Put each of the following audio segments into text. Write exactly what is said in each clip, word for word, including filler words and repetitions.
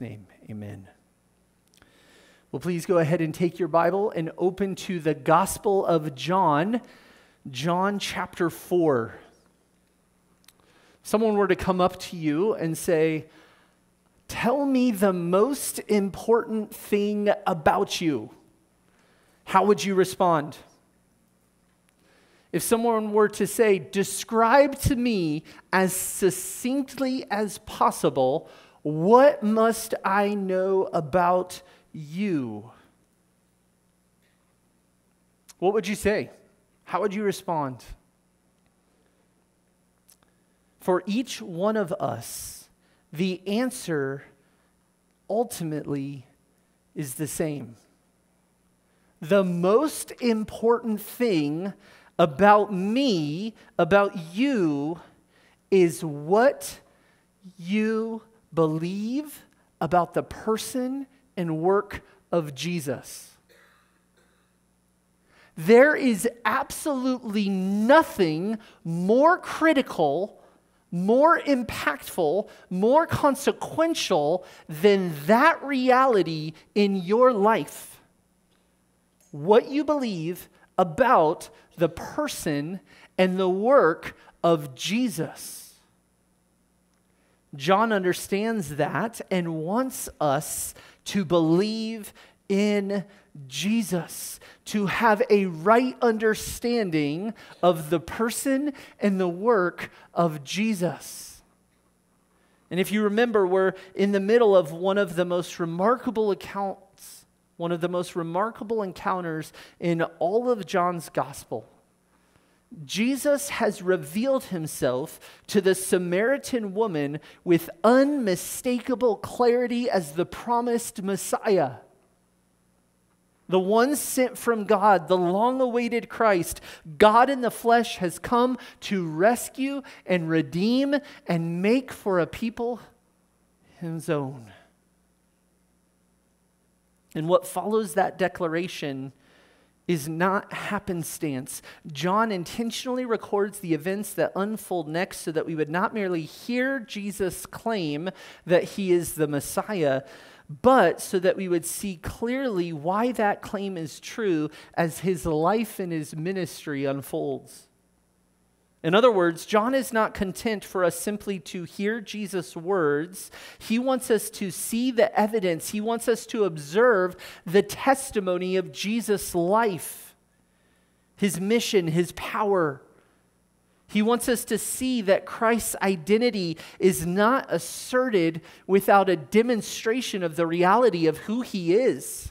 name, amen. Well, please go ahead and take your Bible and open to the Gospel of John, John chapter four. If someone were to come up to you and say, tell me the most important thing about you, how would you respond? If someone were to say, describe to me as succinctly as possible, what must I know about you? What would you say? How would you respond? For each one of us, the answer ultimately is the same. The most important thing about me, about you, is what you believe about the person and work of Jesus. There is absolutely nothing more critical, more impactful, more consequential than that reality in your life. What you believe about the person and the work of Jesus. John understands that and wants us to believe in Jesus, to have a right understanding of the person and the work of Jesus. And if you remember, we're in the middle of one of the most remarkable accounts, one of the most remarkable encounters in all of John's gospel. Jesus has revealed himself to the Samaritan woman with unmistakable clarity as the promised Messiah. The one sent from God, the long-awaited Christ, God in the flesh, has come to rescue and redeem and make for a people his own. And what follows that declaration is not happenstance. John intentionally records the events that unfold next so that we would not merely hear Jesus claim that he is the Messiah, but so that we would see clearly why that claim is true as his life and his ministry unfolds. In other words, John is not content for us simply to hear Jesus' words. He wants us to see the evidence. He wants us to observe the testimony of Jesus' life, his mission, his power. He wants us to see that Christ's identity is not asserted without a demonstration of the reality of who he is.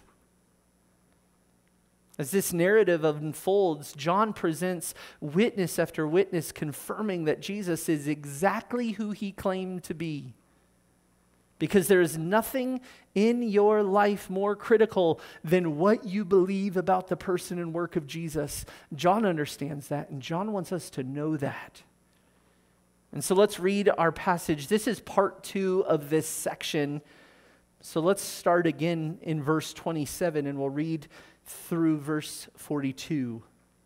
As this narrative unfolds, John presents witness after witness confirming that Jesus is exactly who he claimed to be. Because there is nothing in your life more critical than what you believe about the person and work of Jesus. John understands that, and John wants us to know that. And so let's read our passage. This is part two of this section. So let's start again in verse twenty-seven, and we'll read through verse forty-two.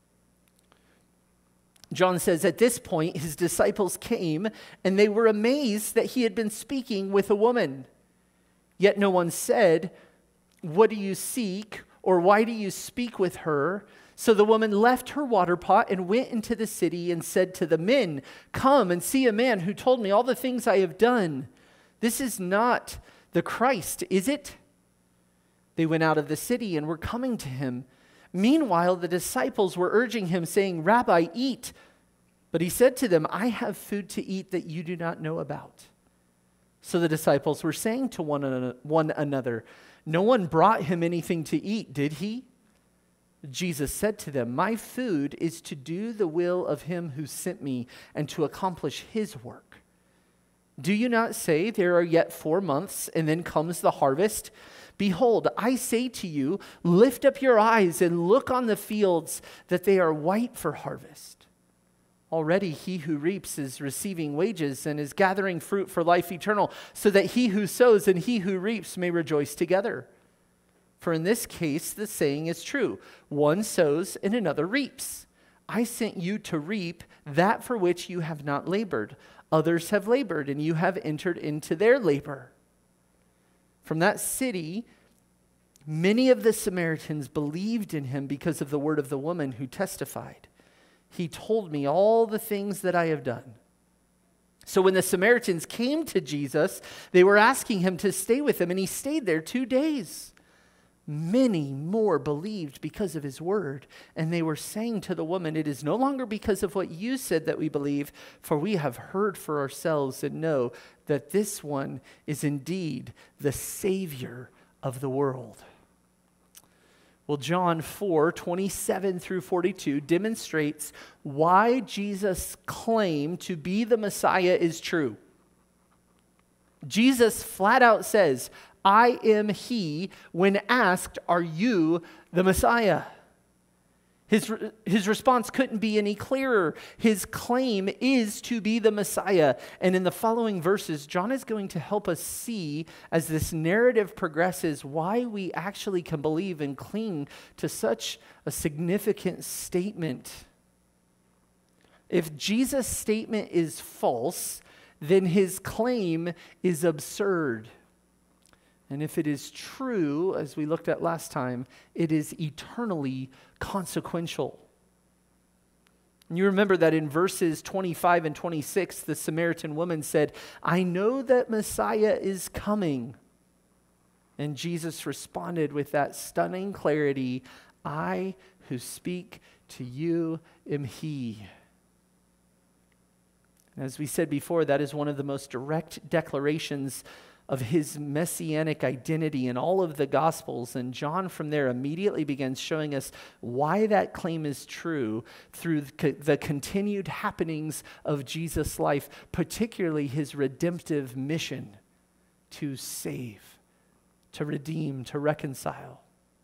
John says, at this point, his disciples came, and they were amazed that he had been speaking with a woman. Yet no one said, what do you seek, or why do you speak with her? So the woman left her water pot and went into the city and said to the men, come and see a man who told me all the things I have done. This is not the Christ, is it? They went out of the city and were coming to him. Meanwhile, the disciples were urging him, saying, Rabbi, eat. But he said to them, I have food to eat that you do not know about. So the disciples were saying to one, one another, no one brought him anything to eat, did he? Jesus said to them, my food is to do the will of him who sent me and to accomplish his work. Do you not say there are yet four months and then comes the harvest? Behold, I say to you, lift up your eyes and look on the fields, that they are white for harvest. Already he who reaps is receiving wages and is gathering fruit for life eternal, so that he who sows and he who reaps may rejoice together. For in this case, the saying is true, one sows and another reaps. I sent you to reap that for which you have not labored. Others have labored, and you have entered into their labor. From that city, many of the Samaritans believed in him because of the word of the woman who testified. He told me all the things that I have done. So when the Samaritans came to Jesus, they were asking him to stay with them, and he stayed there two days. Many more believed because of his word, and they were saying to the woman, "It is no longer because of what you said that we believe, for we have heard for ourselves and know that this one is indeed the Savior of the world." Well, John four, twenty-seven through forty-two demonstrates why Jesus' claim to be the Messiah is true. Jesus flat out says, "I am he," when asked, "Are you the Messiah?" His, his response couldn't be any clearer. His claim is to be the Messiah. And in the following verses, John is going to help us see, as this narrative progresses, why we actually can believe and cling to such a significant statement. If Jesus' statement is false, then his claim is absurd. And if it is true, as we looked at last time, it is eternally consequential. And you remember that in verses twenty-five and twenty-six, the Samaritan woman said, "I know that Messiah is coming." And Jesus responded with that stunning clarity, "I who speak to you am he." And as we said before, that is one of the most direct declarations of his messianic identity in all of the Gospels. And John from there immediately begins showing us why that claim is true through the continued happenings of Jesus' life, particularly his redemptive mission to save, to redeem, to reconcile.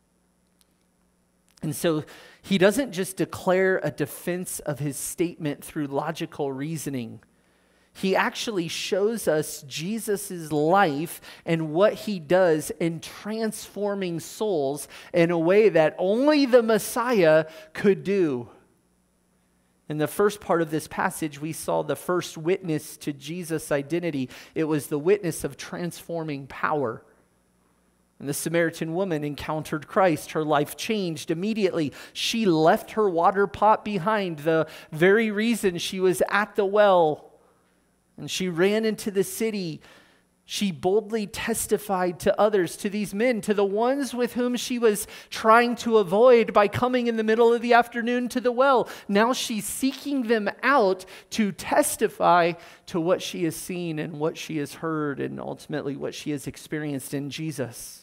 And so he doesn't just declare a defense of his statement through logical reasoning. He actually shows us Jesus' life and what he does in transforming souls in a way that only the Messiah could do. In the first part of this passage, we saw the first witness to Jesus' identity. It was the witness of transforming power. And the Samaritan woman encountered Christ. Her life changed immediately. She left her water pot behind, the very reason she was at the well. And she ran into the city. She boldly testified to others, to these men, to the ones with whom she was trying to avoid by coming in the middle of the afternoon to the well. Now she's seeking them out to testify to what she has seen and what she has heard and ultimately what she has experienced in Jesus.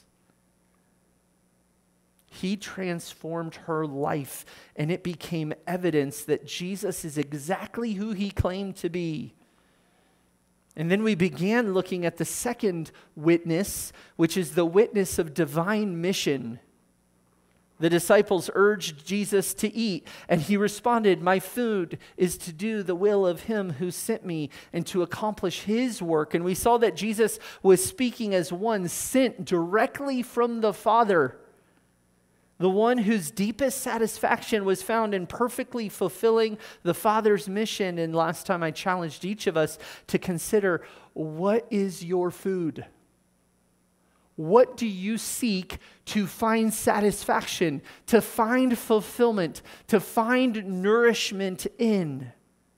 He transformed her life, and it became evidence that Jesus is exactly who he claimed to be. And then we began looking at the second witness, which is the witness of divine mission. The disciples urged Jesus to eat, and he responded, "My food is to do the will of him who sent me and to accomplish his work." And we saw that Jesus was speaking as one sent directly from the Father, the one whose deepest satisfaction was found in perfectly fulfilling the Father's mission. And last time I challenged each of us to consider, what is your food? What do you seek to find satisfaction, to find fulfillment, to find nourishment in?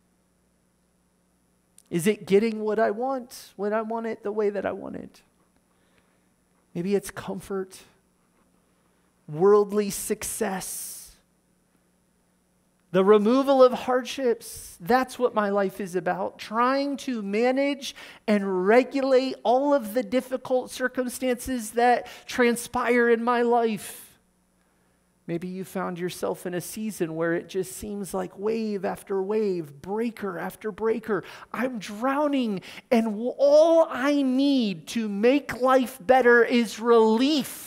Is it getting what I want when I want it the way that I want it? Maybe it's comfort, worldly success, the removal of hardships. That's what my life is about. Trying to manage and regulate all of the difficult circumstances that transpire in my life. Maybe you found yourself in a season where it just seems like wave after wave, breaker after breaker. I'm drowning, and all I need to make life better is relief.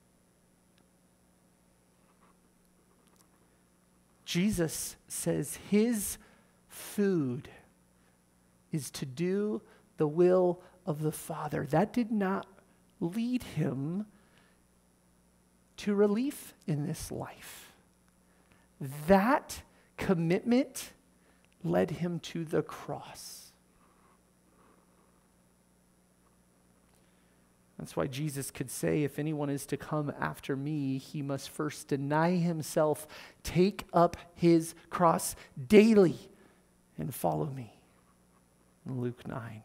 Jesus says his food is to do the will of the Father. That did not lead him to relief in this life. That commitment led him to the cross. That's why Jesus could say, if anyone is to come after me, he must first deny himself, take up his cross daily, and follow me. In Luke nine.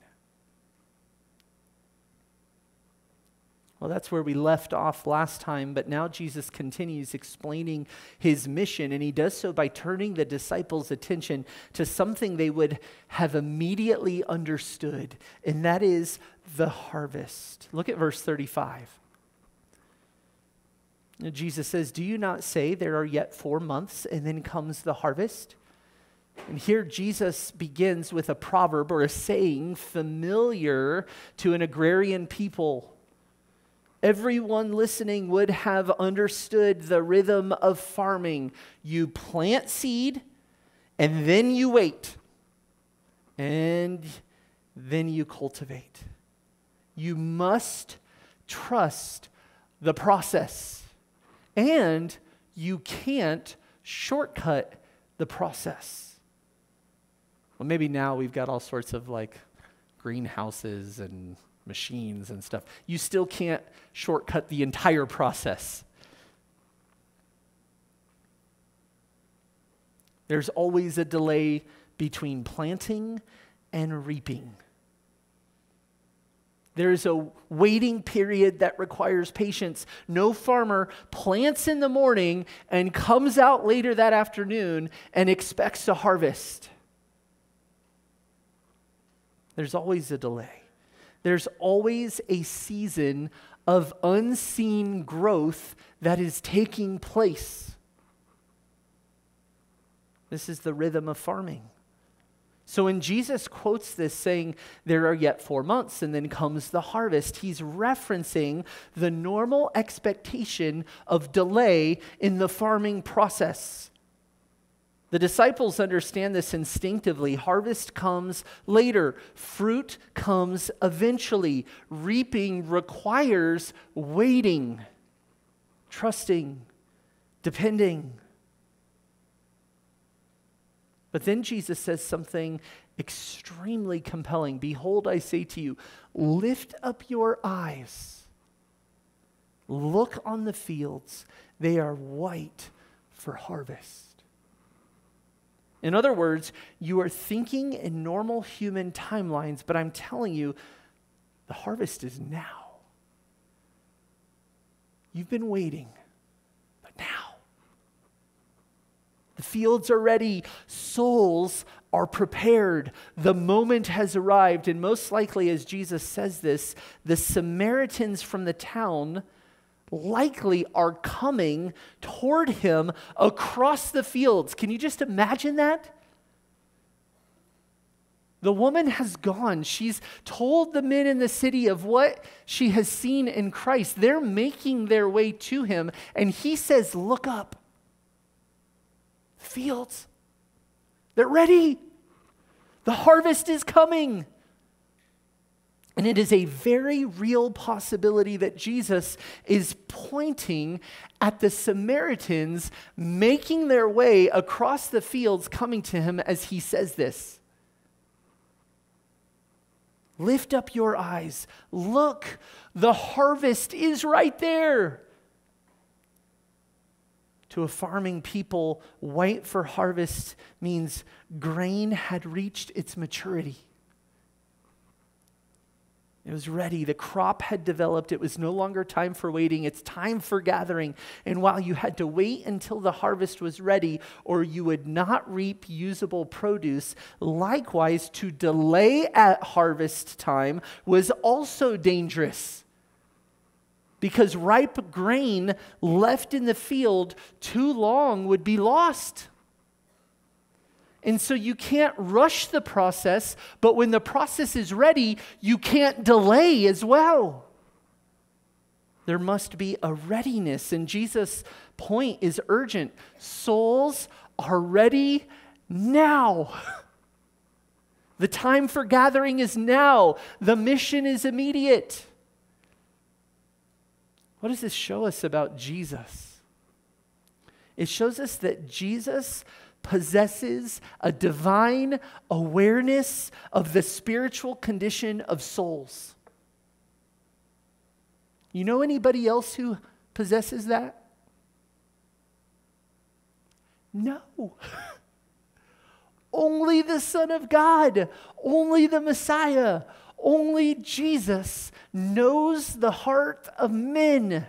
Well, that's where we left off last time, but now Jesus continues explaining his mission, and he does so by turning the disciples' attention to something they would have immediately understood, and that is the harvest. Look at verse thirty-five. Jesus says, "Do you not say there are yet four months, and then comes the harvest?" And here Jesus begins with a proverb or a saying familiar to an agrarian people. Everyone listening would have understood the rhythm of farming. You plant seed, and then you wait, and then you cultivate. You must trust the process, and you can't shortcut the process. Well, maybe now we've got all sorts of like greenhouses and machines and stuff. You still can't shortcut the entire process. There's always a delay between planting and reaping. There's a waiting period that requires patience. No farmer plants in the morning and comes out later that afternoon and expects a harvest. There's always a delay. There's always a season of unseen growth that is taking place. This is the rhythm of farming. So when Jesus quotes this saying, there are yet four months and then comes the harvest, he's referencing the normal expectation of delay in the farming process. The disciples understand this instinctively. Harvest comes later. Fruit comes eventually. Reaping requires waiting, trusting, depending. But then Jesus says something extremely compelling. Behold, I say to you, lift up your eyes. Look on the fields. They are white for harvest. In other words, you are thinking in normal human timelines, but I'm telling you, the harvest is now. You've been waiting, but now. The fields are ready. Souls are prepared. The moment has arrived. And most likely, as Jesus says this, the Samaritans from the town likely are coming toward him across the fields. Can you just imagine that? The woman has gone. She's told the men in the city of what she has seen in Christ. They're making their way to him, and he says, look up. Fields, they're ready. The harvest is coming. And it is a very real possibility that Jesus is pointing at the Samaritans making their way across the fields coming to him as he says this. Lift up your eyes. Look, the harvest is right there. To a farming people, white for harvest means grain had reached its maturity. It was ready. The crop had developed. It was no longer time for waiting. It's time for gathering. And while you had to wait until the harvest was ready, or you would not reap usable produce, likewise, to delay at harvest time was also dangerous. Because ripe grain left in the field too long would be lost. And so you can't rush the process, but when the process is ready, you can't delay as well. There must be a readiness, and Jesus' point is urgent. Souls are ready now. The time for gathering is now. The mission is immediate. What does this show us about Jesus? It shows us that Jesus possesses a divine awareness of the spiritual condition of souls. You know anybody else who possesses that? No. Only the Son of God, only the Messiah, only Jesus knows the heart of men.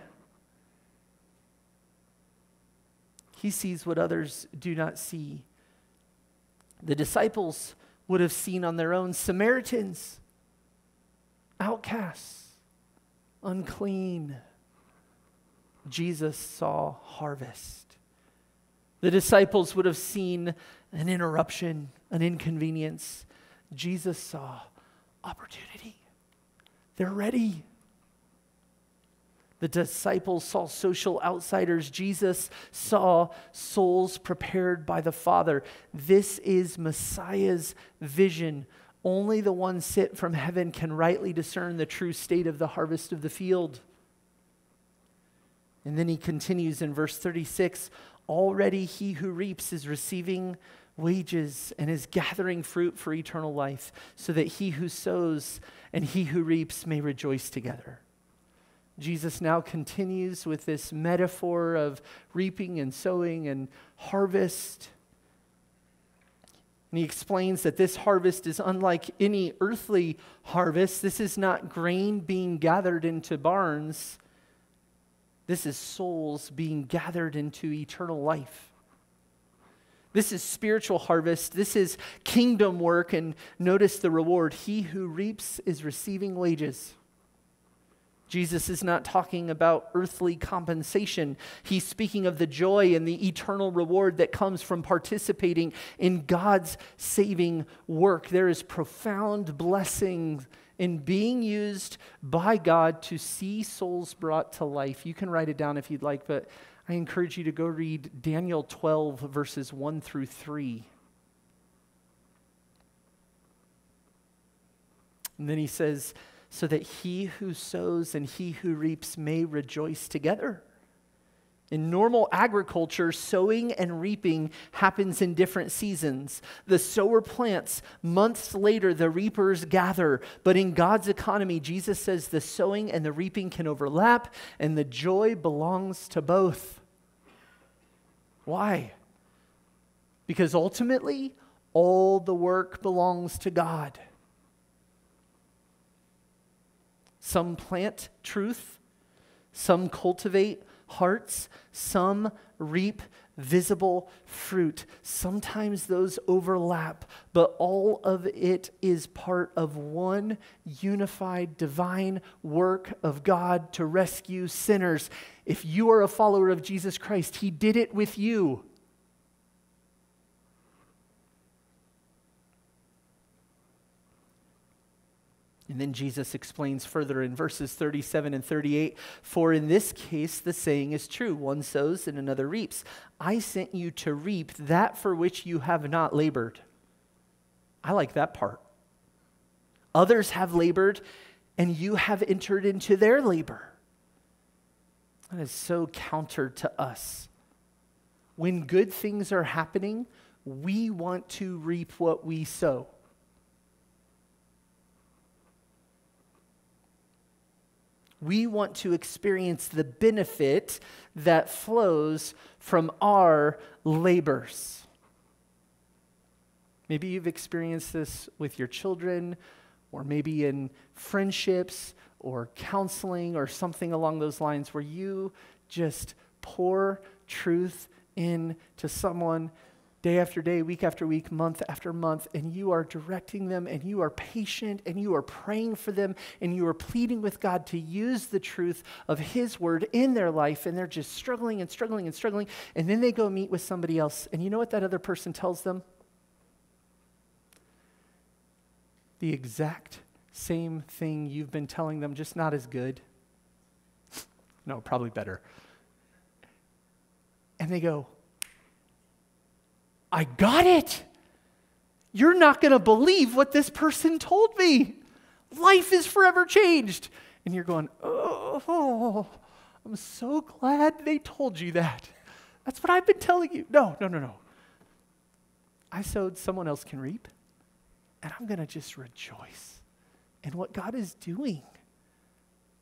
He sees what others do not see. The disciples would have seen on their own Samaritans, outcasts, unclean. Jesus saw harvest. The disciples would have seen an interruption, an inconvenience. Jesus saw opportunity. They're ready. The disciples saw social outsiders. Jesus saw souls prepared by the Father. This is Messiah's vision. Only the one sent from heaven can rightly discern the true state of the harvest of the field. And then he continues in verse thirty-six, already he who reaps is receiving wages and is gathering fruit for eternal life, so that he who sows and he who reaps may rejoice together. Jesus now continues with this metaphor of reaping and sowing and harvest. And he explains that this harvest is unlike any earthly harvest. This is not grain being gathered into barns. This is souls being gathered into eternal life. This is spiritual harvest. This is kingdom work. And notice the reward. He who reaps is receiving wages. Jesus is not talking about earthly compensation. He's speaking of the joy and the eternal reward that comes from participating in God's saving work. There is profound blessing in being used by God to see souls brought to life. You can write it down if you'd like, but I encourage you to go read Daniel twelve, verses one through three. And then he says, so that he who sows and he who reaps may rejoice together. In normal agriculture, sowing and reaping happens in different seasons. The sower plants, months later the reapers gather. But in God's economy, Jesus says the sowing and the reaping can overlap, and the joy belongs to both. Why? Because ultimately, all the work belongs to God. Some plant truth, some cultivate hearts, some reap visible fruit. Sometimes those overlap, but all of it is part of one unified divine work of God to rescue sinners. If you are a follower of Jesus Christ, He did it with you. And then Jesus explains further in verses thirty-seven and thirty-eight, for in this case the saying is true, one sows and another reaps. I sent you to reap that for which you have not labored. I like that part. Others have labored and you have entered into their labor. That is so counter to us. When good things are happening, we want to reap what we sow. We want to experience the benefit that flows from our labors. Maybe you've experienced this with your children, or maybe in friendships or counseling or something along those lines, where you just pour truth into someone day after day, week after week, month after month, and you are directing them, and you are patient, and you are praying for them, and you are pleading with God to use the truth of His word in their life, and they're just struggling and struggling and struggling, and then they go meet with somebody else, and you know what that other person tells them? The exact same thing you've been telling them, just not as good. No, probably better. And they go, I got it. You're not going to believe what this person told me. Life is forever changed. And you're going, oh, I'm so glad they told you that. That's what I've been telling you. No, no, no, no. I sowed, someone else can reap. And I'm going to just rejoice in what God is doing.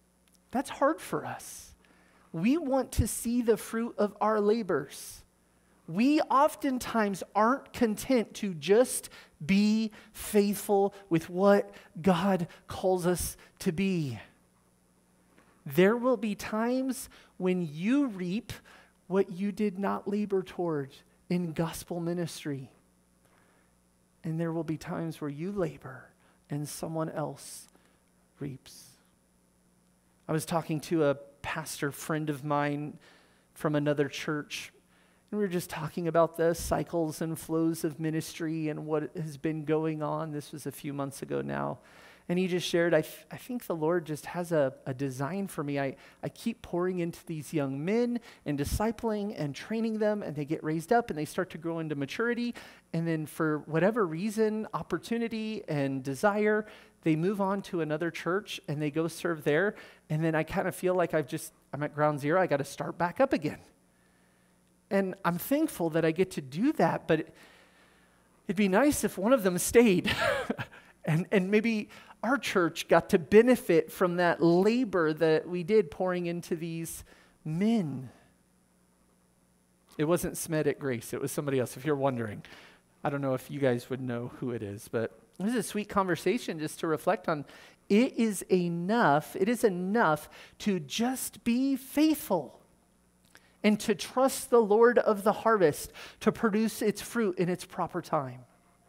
That's hard for us. We want to see the fruit of our labors. We oftentimes aren't content to just be faithful with what God calls us to be. There will be times when you reap what you did not labor toward in gospel ministry. And there will be times where you labor and someone else reaps. I was talking to a pastor friend of mine from another church, and we were just talking about the cycles and flows of ministry and what has been going on. This was a few months ago now. And he just shared, I, th- I think the Lord just has a, a design for me. I, I keep pouring into these young men and discipling and training them, and they get raised up and they start to grow into maturity. And then for whatever reason, opportunity and desire, they move on to another church and they go serve there. And then I kind of feel like I've just, I'm at ground zero. I got to start back up again. And I'm thankful that I get to do that, but it, it'd be nice if one of them stayed. and, and maybe our church got to benefit from that labor that we did pouring into these men. It wasn't Smed at Grace. It was somebody else, if you're wondering. I don't know if you guys would know who it is, but this is a sweet conversation just to reflect on. It is enough, it is enough to just be faithful and to trust the Lord of the harvest to produce its fruit in its proper time.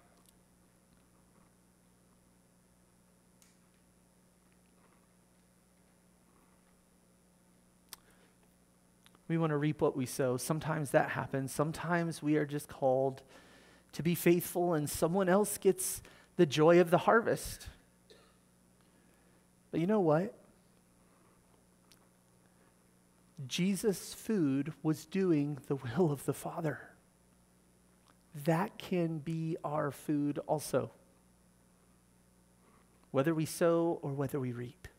We want to reap what we sow. Sometimes that happens. Sometimes we are just called to be faithful and someone else gets the joy of the harvest. But you know what? Jesus' food was doing the will of the Father. That can be our food also, whether we sow or whether we reap.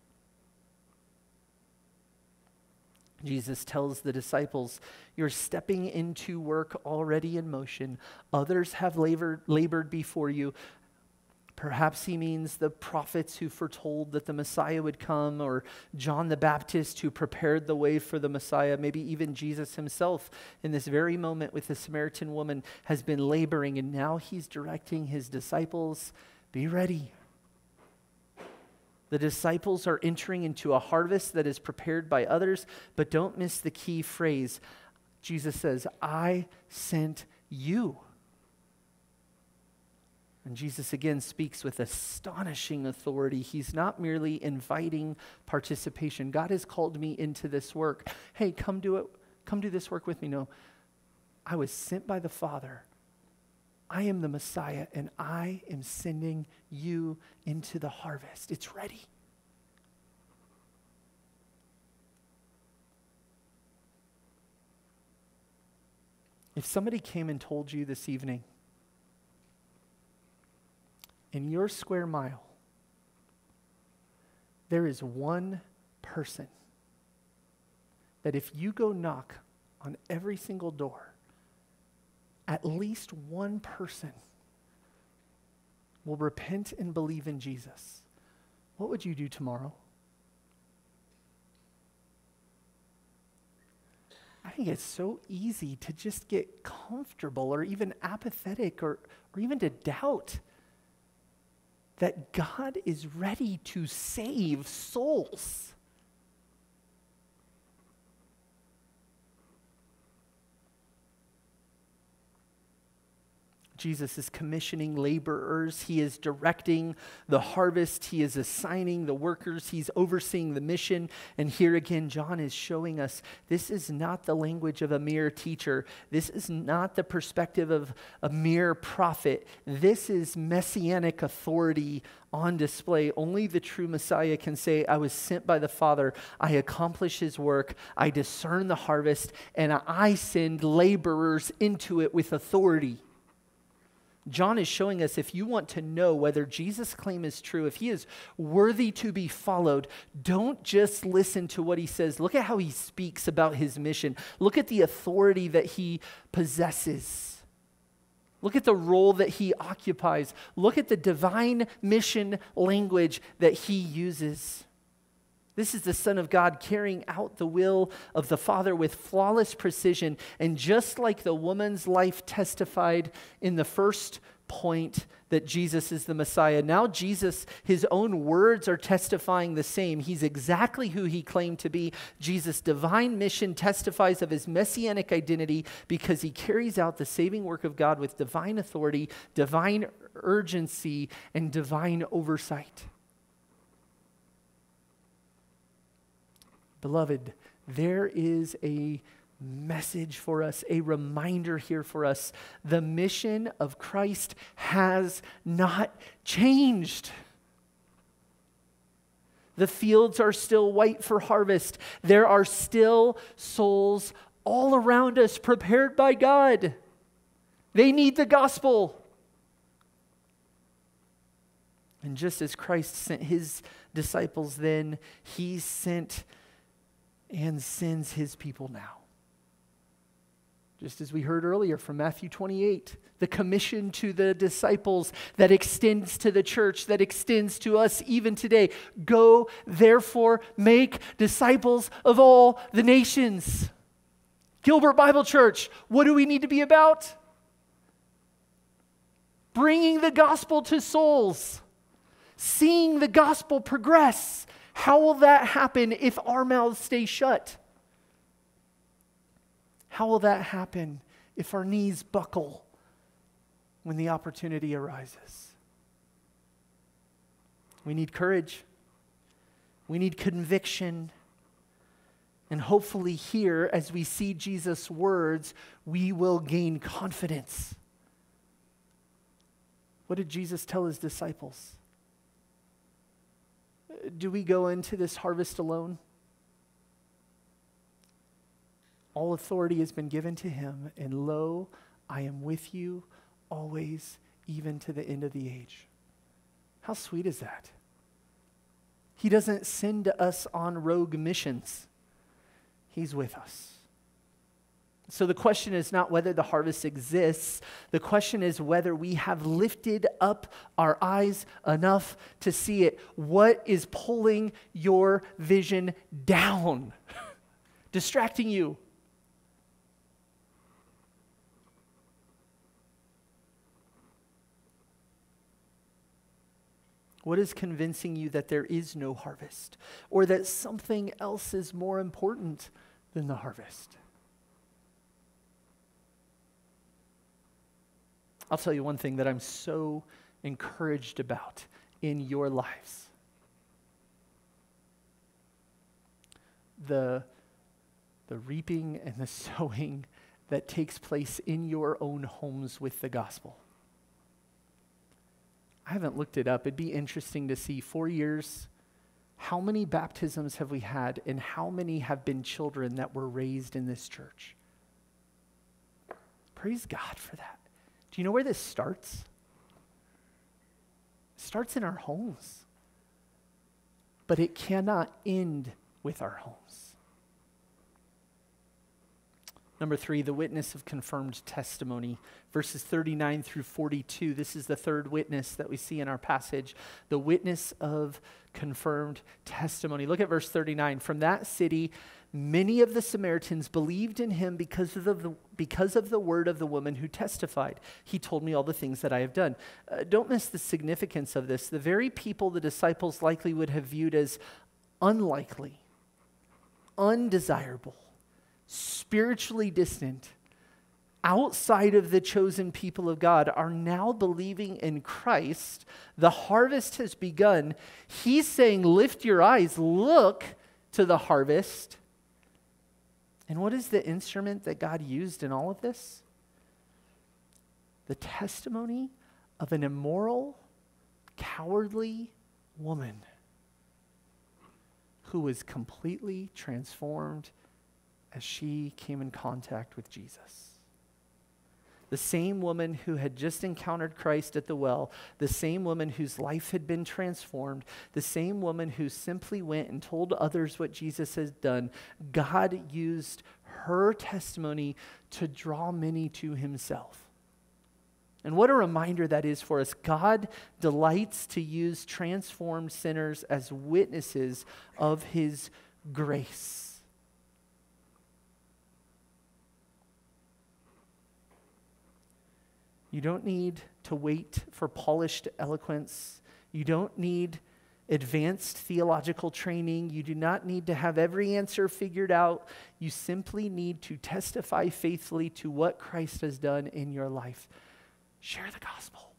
Jesus tells the disciples, you're stepping into work already in motion. Others have labored, labored before you. Perhaps he means the prophets who foretold that the Messiah would come, or John the Baptist who prepared the way for the Messiah. Maybe even Jesus himself in this very moment with the Samaritan woman has been laboring, and now he's directing his disciples, be ready. The disciples are entering into a harvest that is prepared by others, but don't miss the key phrase. Jesus says, I sent you. And Jesus again speaks with astonishing authority. He's not merely inviting participation. God has called me into this work. Hey, come do it. Come do this work with me. No, I was sent by the Father. I am the Messiah, and I am sending you into the harvest. It's ready. If somebody came and told you this evening, in your square mile, there is one person that if you go knock on every single door, at least one person will repent and believe in Jesus, what would you do tomorrow? I think it's so easy to just get comfortable or even apathetic or, or even to doubt that God is ready to save souls. Jesus is commissioning laborers. He is directing the harvest. He is assigning the workers. He's overseeing the mission. And here again, John is showing us this is not the language of a mere teacher. This is not the perspective of a mere prophet. This is messianic authority on display. Only the true Messiah can say, I was sent by the Father. I accomplish his work. I discern the harvest, and I send laborers into it with authority. John is showing us if you want to know whether Jesus' claim is true, if he is worthy to be followed, don't just listen to what he says. Look at how he speaks about his mission. Look at the authority that he possesses. Look at the role that he occupies. Look at the divine mission language that he uses. This is the Son of God carrying out the will of the Father with flawless precision. And just like the woman's life testified in the first point that Jesus is the Messiah, now Jesus, his own words are testifying the same. He's exactly who he claimed to be. Jesus' divine mission testifies of his messianic identity because he carries out the saving work of God with divine authority, divine urgency, and divine oversight. Beloved, there is a message for us, a reminder here for us. The mission of Christ has not changed. The fields are still white for harvest. There are still souls all around us prepared by God. They need the gospel. And just as Christ sent his disciples then, he sent and sends his people now. Just as we heard earlier from Matthew twenty-eight, the commission to the disciples that extends to the church, that extends to us even today. Go, therefore, make disciples of all the nations. Gilbert Bible Church, what do we need to be about? Bringing the gospel to souls. Seeing the gospel progress. How will that happen if our mouths stay shut? How will that happen if our knees buckle when the opportunity arises? We need courage. We need conviction. And hopefully here, as we see Jesus' words, we will gain confidence. What did Jesus tell his disciples? Do we go into this harvest alone? All authority has been given to him, and lo, I am with you always, even to the end of the age. How sweet is that? He doesn't send us on rogue missions. He's with us. So the question is not whether the harvest exists. The question is whether we have lifted up our eyes enough to see it. What is pulling your vision down? Distracting you? What is convincing you that there is no harvest, or that something else is more important than the harvest? I'll tell you one thing that I'm so encouraged about in your lives. The, the reaping and the sowing that takes place in your own homes with the gospel. I haven't looked it up. It'd be interesting to see four years, how many baptisms have we had and how many have been children that were raised in this church? Praise God for that. Do you know where this starts? It starts in our homes. But it cannot end with our homes. Number three, the witness of confirmed testimony. Verses thirty-nine through forty-two. This is the third witness that we see in our passage. The witness of confirmed testimony. Look at verse thirty-nine. From that city, many of the Samaritans believed in him because of the, because of the word of the woman who testified. He told me all the things that I have done. Uh, don't miss the significance of this. The very people the disciples likely would have viewed as unlikely, undesirable, spiritually distant, outside of the chosen people of God are now believing in Christ. The harvest has begun. He's saying, lift your eyes, look to the harvest. And what is the instrument that God used in all of this? The testimony of an immoral, cowardly woman who was completely transformed as she came in contact with Jesus. The same woman who had just encountered Christ at the well, the same woman whose life had been transformed, the same woman who simply went and told others what Jesus had done, God used her testimony to draw many to himself. And what a reminder that is for us. God delights to use transformed sinners as witnesses of his grace. You don't need to wait for polished eloquence. You don't need advanced theological training. You do not need to have every answer figured out. You simply need to testify faithfully to what Christ has done in your life. Share the gospel.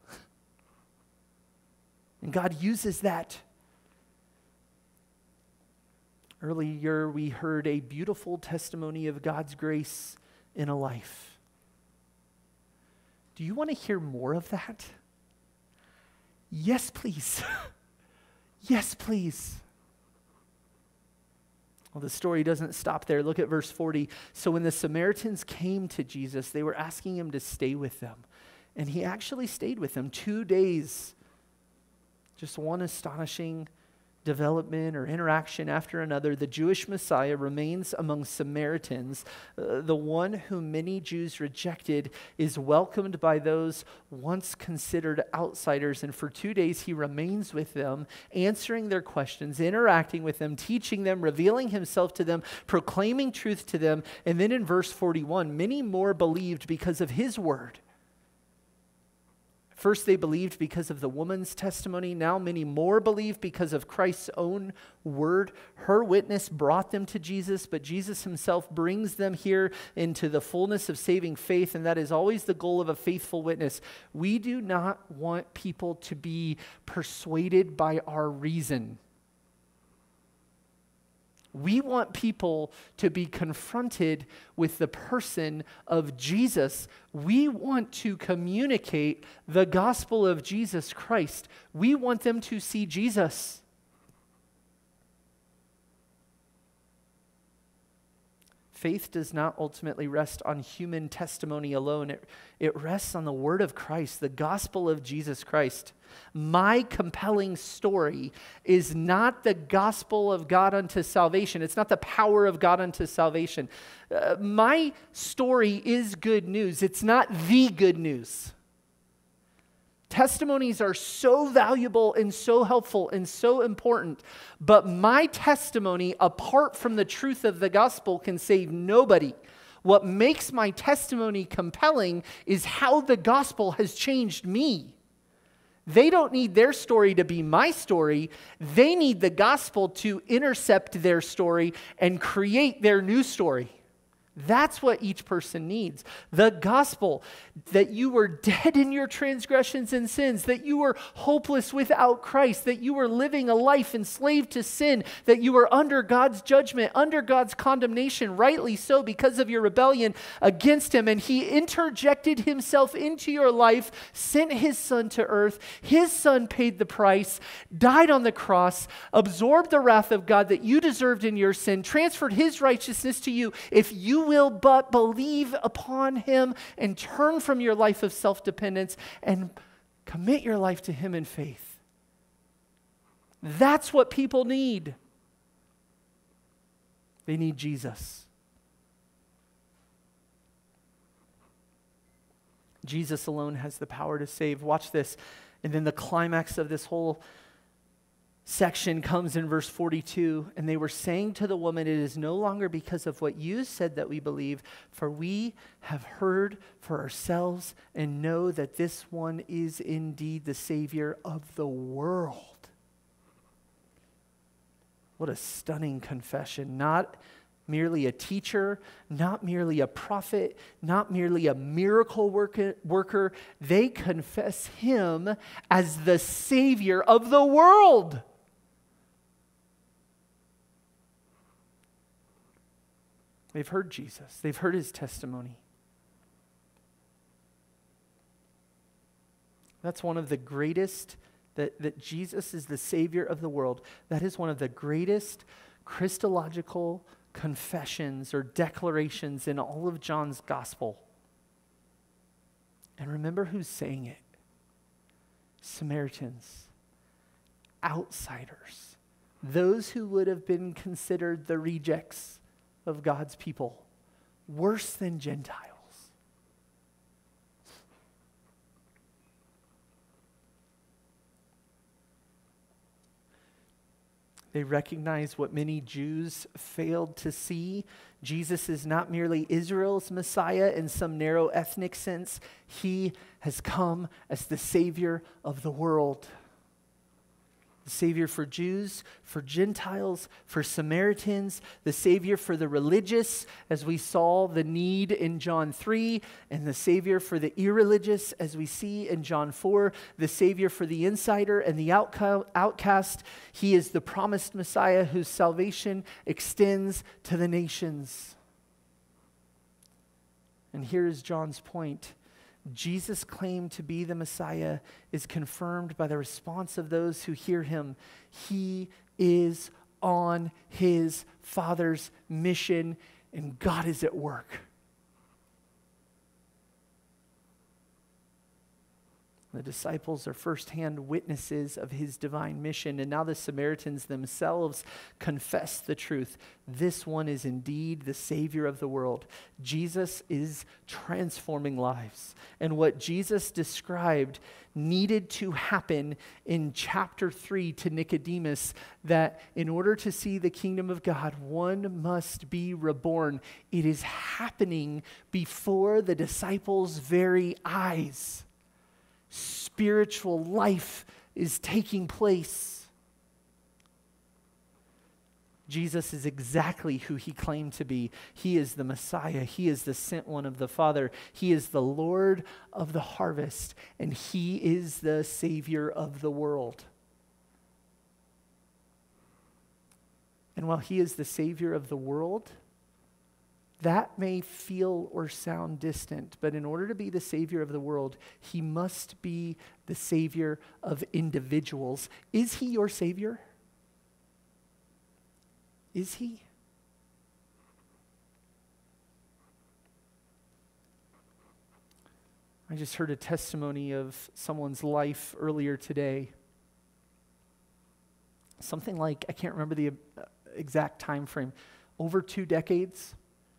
And God uses that. Earlier, we heard a beautiful testimony of God's grace in a life. Do you want to hear more of that? Yes, please. Yes, please. Well, the story doesn't stop there. Look at verse forty. So when the Samaritans came to Jesus, they were asking him to stay with them. And he actually stayed with them two days. Just one astonishing development or interaction after another. The Jewish Messiah remains among Samaritans. Uh, the one whom many Jews rejected is welcomed by those once considered outsiders. And for two days he remains with them, answering their questions, interacting with them, teaching them, revealing himself to them, proclaiming truth to them. And then in verse forty-one, many more believed because of his word. First, they believed because of the woman's testimony. Now, many more believe because of Christ's own word. Her witness brought them to Jesus, but Jesus himself brings them here into the fullness of saving faith, and that is always the goal of a faithful witness. We do not want people to be persuaded by our reason. We want people to be confronted with the person of Jesus. We want to communicate the gospel of Jesus Christ. We want them to see Jesus. Faith does not ultimately rest on human testimony alone. It, it rests on the word of Christ, the gospel of Jesus Christ. My compelling story is not the gospel of God unto salvation. It's not the power of God unto salvation. Uh, my story is good news. It's not the good news. Testimonies are so valuable and so helpful and so important, but my testimony, apart from the truth of the gospel, can save nobody. What makes my testimony compelling is how the gospel has changed me. They don't need their story to be my story. They need the gospel to intercept their story and create their new story. That's what each person needs. The gospel, that you were dead in your transgressions and sins, that you were hopeless without Christ, that you were living a life enslaved to sin, that you were under God's judgment, under God's condemnation, rightly so because of your rebellion against him. And he interjected himself into your life, sent his son to earth. His son paid the price, died on the cross, absorbed the wrath of God that you deserved in your sin, transferred his righteousness to you. If you will but believe upon him and turn from your life of self-dependence and commit your life to him in faith. That's what people need. They need Jesus. Jesus alone has the power to save. Watch this. And then the climax of this whole section comes in verse forty-two, and they were saying to the woman, it is no longer because of what you said that we believe, for we have heard for ourselves and know that this one is indeed the Savior of the world. What a stunning confession. Not merely a teacher, not merely a prophet, not merely a miracle worker, worker. They confess him as the Savior of the world. They've heard Jesus. They've heard his testimony. That's one of the greatest, that, that Jesus is the Savior of the world. That is one of the greatest Christological confessions or declarations in all of John's gospel. And remember who's saying it. Samaritans, outsiders, those who would have been considered the rejects of God's people, worse than Gentiles. They recognize what many Jews failed to see. Jesus is not merely Israel's Messiah in some narrow ethnic sense. He has come as the Savior of the world. The Savior for Jews, for Gentiles, for Samaritans, the Savior for the religious, as we saw the need in John three, and the Savior for the irreligious, as we see in John four, the Savior for the insider and the outcast. He is the promised Messiah whose salvation extends to the nations. And here is John's point. Jesus' claim to be the Messiah is confirmed by the response of those who hear him. He is on his Father's mission, and God is at work. The disciples are firsthand witnesses of his divine mission, and now the Samaritans themselves confess the truth. This one is indeed the Savior of the world. Jesus is transforming lives. And what Jesus described needed to happen in chapter three to Nicodemus, that in order to see the kingdom of God, one must be reborn. It is happening before the disciples' very eyes. Spiritual life is taking place. Jesus is exactly who he claimed to be. He is the Messiah. He is the sent one of the Father. He is the Lord of the harvest, and he is the Savior of the world. And while he is the Savior of the world, that may feel or sound distant, but in order to be the Savior of the world, he must be the Savior of individuals. Is he your Savior? Is he? I just heard a testimony of someone's life earlier today. Something like, I can't remember the exact time frame, over two decades.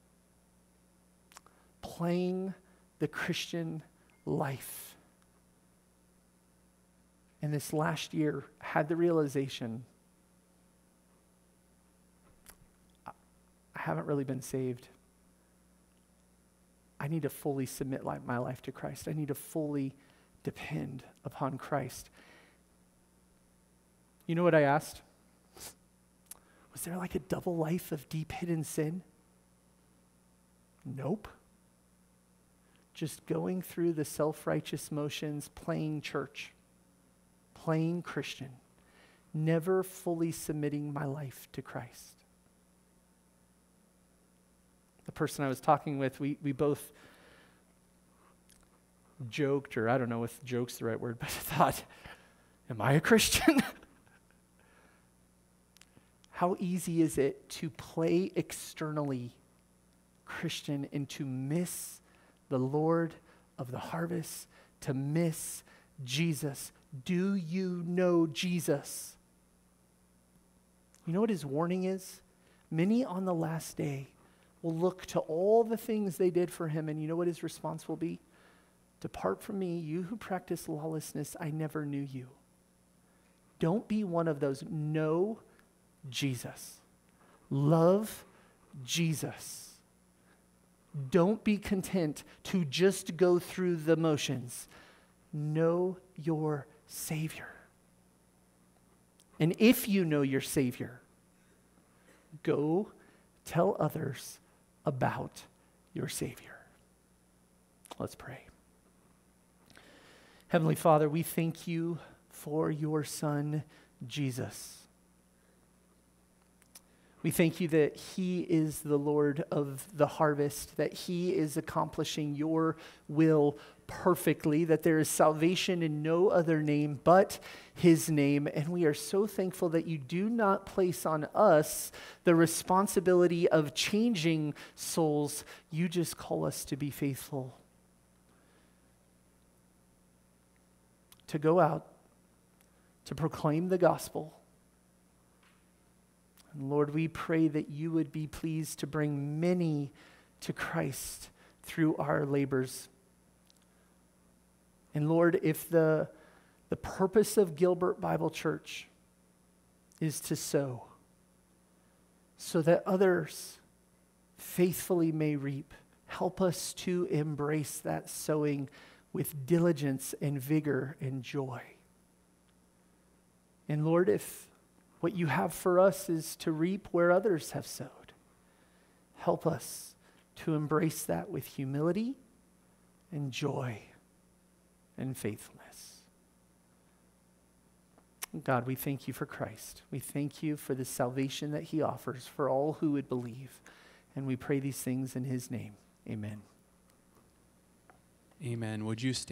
Playing the Christian life. And this last year had the realization, I haven't really been saved. I need to fully submit my life to Christ. I need to fully depend upon Christ. You know what I asked? Was there like a double life of deep hidden sin? Nope. Just going through the self-righteous motions, playing church, playing Christian, never fully submitting my life to Christ. The person I was talking with, we, we both joked, or I don't know if joke's the right word, but I thought, am I a Christian? How easy is it to play externally Christian and to miss the Lord of the harvest, to miss Jesus? Do you know Jesus? You know what his warning is? Many on the last day will look to all the things they did for him, and you know what his response will be? Depart from me, you who practice lawlessness, I never knew you. Don't be one of those. Know Jesus. Love Jesus. Don't be content to just go through the motions. Know your Savior. And if you know your Savior, go tell others about your Savior. Let's pray. Heavenly Father, we thank you for your Son, Jesus. We thank you that he is the Lord of the harvest, that he is accomplishing your will perfectly, that there is salvation in no other name but his name. And we are so thankful that you do not place on us the responsibility of changing souls. You just call us to be faithful, to go out, to proclaim the gospel. And Lord, we pray that you would be pleased to bring many to Christ through our labors. And Lord, if the, the purpose of Gilbert Bible Church is to sow, so that others faithfully may reap. Help us to embrace that sowing with diligence and vigor and joy. And Lord, if what you have for us is to reap where others have sowed, help us to embrace that with humility and joy and faithfulness. God, we thank you for Christ. We thank you for the salvation that he offers for all who would believe. And we pray these things in his name. Amen. Amen. Would you stand?